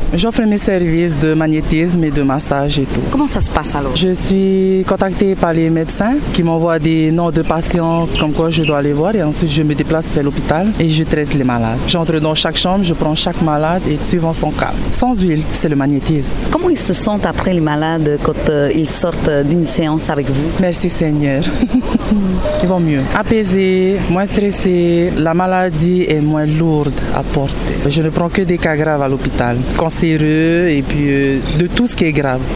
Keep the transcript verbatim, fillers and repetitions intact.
J'offre mes services de magnétisme et de massage et tout. Comment ça se passe alors? Je suis contactée par les médecins qui m'envoient des noms de patients comme quoi je dois aller voir et ensuite je me déplace vers l'hôpital et je traite les malades. J'entre dans chaque chambre, je prends chaque malade et suivant son cas. Sans huile, c'est le magnétisme. Comment ils se sentent après les malades quand euh, ils sortent d'une séance avec vous? Merci Seigneur. Ils vont mieux. Apaisés, moins stressés, la maladie est moins lourde à porter. Je ne prends que des cas graves à l'hôpital, cancéreux et puis euh, de tout ce qui est grave.